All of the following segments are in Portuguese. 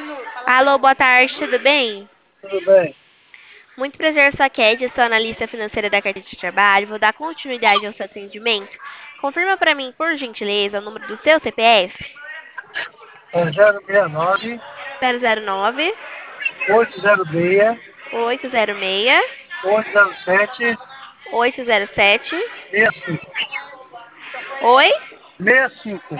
Alô, boa tarde, tudo bem? Tudo bem. Muito prazer, sou a Kédia, sou analista financeira da Carteira de Trabalho. Vou dar continuidade ao seu atendimento. Confirma para mim, por gentileza, o número do seu CPF. É 069 009 806 806 807 807. 65. Oi? 65.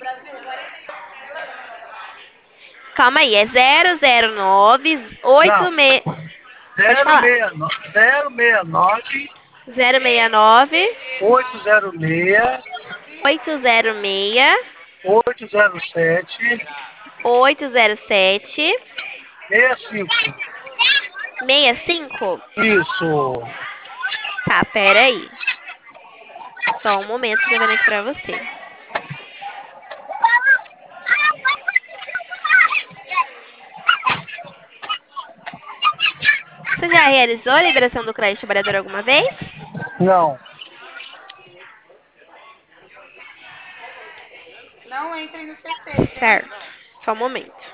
Calma aí, é 009 Não. 86. Pode falar. 069 069 806 806 807 807 65. 65. Isso. Tá, pera aí. Só um momento, tô vendo aqui pra você. Você já realizou a liberação do crédito trabalhador alguma vez? Não. Certo. Só um momento.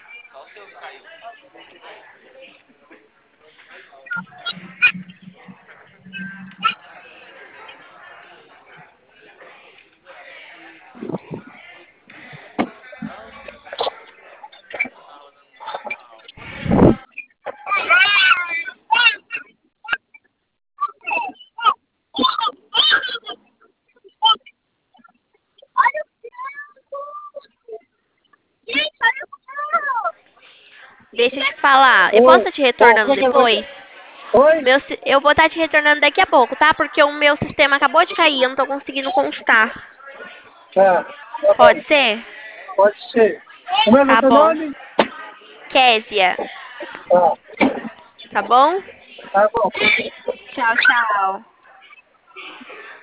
Deixa eu te falar. Eu posso Oi. estar te Ó, retornando como é que vai? depois? Oi? Eu vou estar te retornando daqui a pouco, tá? Porque o meu sistema acabou de cair, eu não tô conseguindo constar. Tá. Tá bom. Pode ser? Pode ser. Como é que é o Tá teu bom. nome? Késia, Tá. tá bom? Tá bom. Tchau, tchau.